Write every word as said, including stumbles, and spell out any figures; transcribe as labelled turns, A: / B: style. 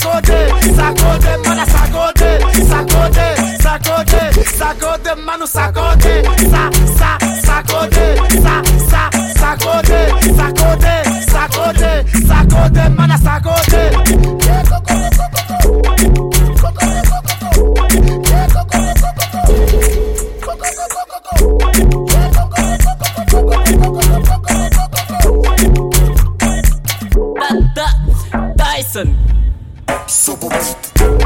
A: sacode, sacode, mana sacode, sacode, sacode, sacode, mano sacode, sa, sa, sacode, sa, sa, sacode, sacode, sacode, sacode, mana sacode.
B: Tyson.
C: Super beat.